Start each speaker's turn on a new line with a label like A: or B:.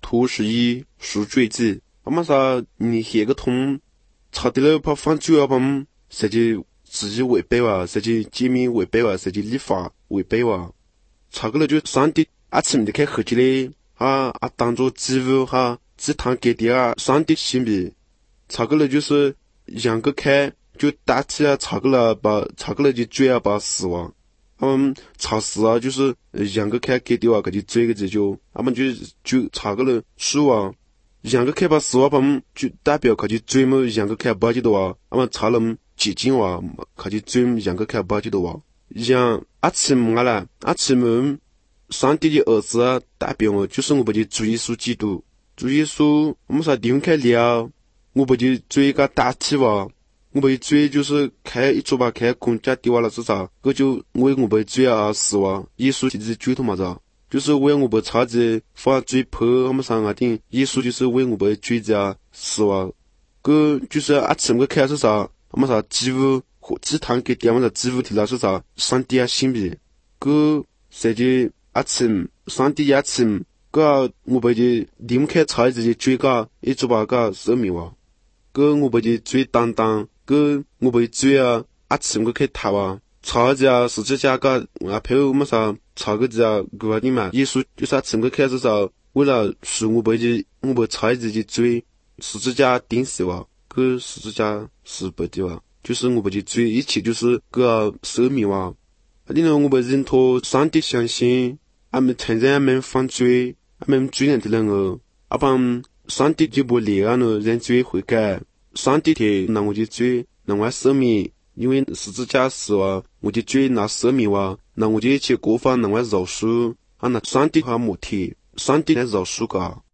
A: 脱是以赎罪之。我们说你写个通，查的了怕犯罪啊，帮实际自己违背哇，实际诫命违背哇，实际立法违背哇。查个了就上帝a침的开合起来当做祭物祭坛给的上帝性命。查个了就是两个开就打起查个了就追把死亡。查死就是两个开给的给就追个就就查个了输两个开把死就代表就追么两个开把就的查了几斤就追两个开把就的像a침了a침上帝的儿子代表就是我们的主耶稣基督。主耶稣我们说离开了，我们的罪个代替我们的罪就是开一把开公家的了是啥？这就为我们的罪死耶稣就是罪他妈子，就是为我们差子犯罪破我们上定，耶稣就是为我们的罪死这就是a침个开是啥？我们说祭物和祭坛给点我们祭物提了是啥？上帝性命，这实际a침上帝a침个我们的离开差子的罪个一把个赦免这我们的罪担当，这我们的罪a침个开他差子十字架个配我们说差个个的嘛，耶稣就是a침个开是啥？为了赎我们差子的罪，十字架钉死这十字架是不的就是我们的罪一起就是个赦免另外我们认同上帝相信俺们承认俺们犯罪俺们罪人的人帮上帝就不离了认罪悔改，上帝的拿我的罪拿我赦免，因为十字架死我的罪拿赦免拿我的一切过犯拿我饶恕那上帝和母体上帝来饶恕个